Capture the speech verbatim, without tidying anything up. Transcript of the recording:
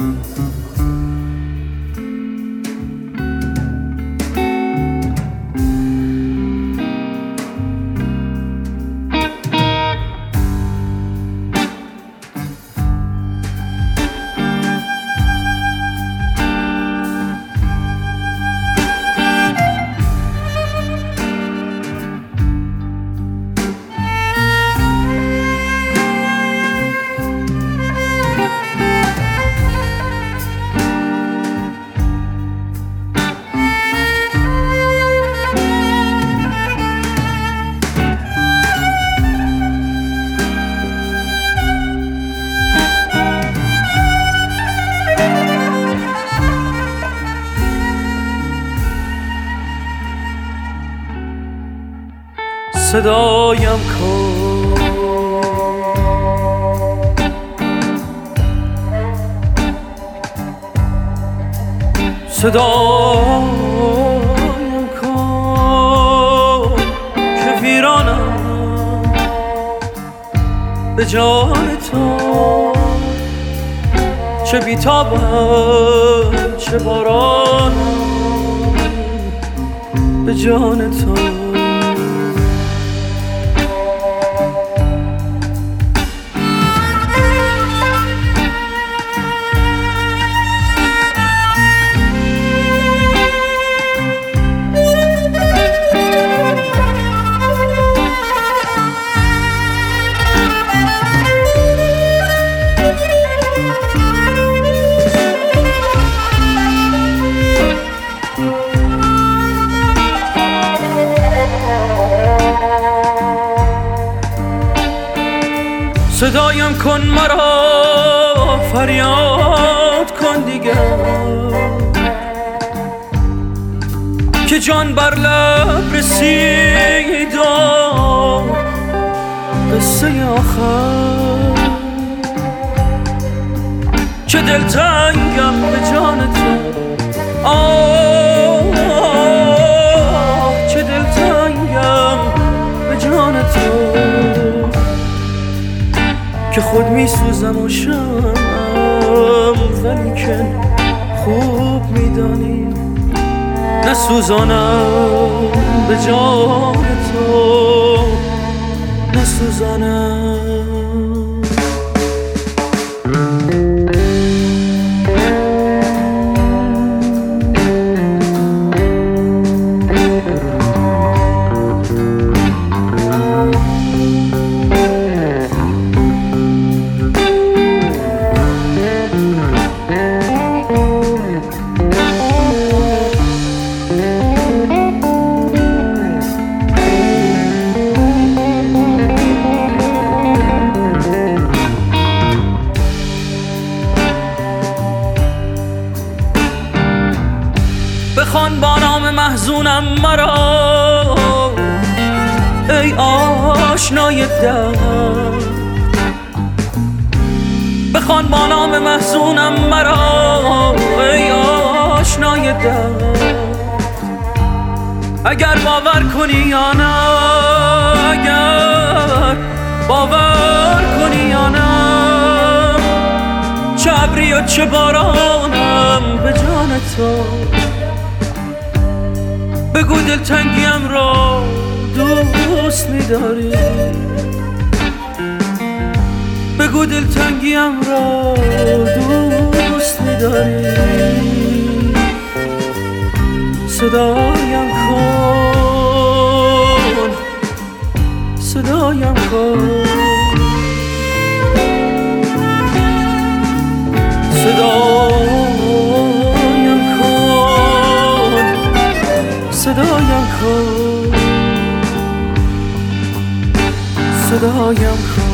صدایم کن صدایم کن که ویرانم به جان تو، چه بیتابم چه بارانم به جان تو. صدایم کن مرا فریاد کن دیگر، که جان بر لب رسید قصه آخر، چه دلتنگم به جان تو، آه چه دلتنگم به جان تو، که خود می سوزم و شمم ولیکن خوب می دانی نسوزانم به جان تو، نسوزانم. بخوان با نام محزونم مرا ای آشنای درد، بخوان با نام محزونم مرا ای آشنای درد، اگر باور کنی یا نه، اگر باور کنی یا نه، چه ابری و چه بارانم به جان تو، بگو دلتنگیم را دوست می‌داری، بگو دلتنگیم را دوست می‌داری. صدایم کن صدایم کن صدایم کن صدایم کن صدایم کن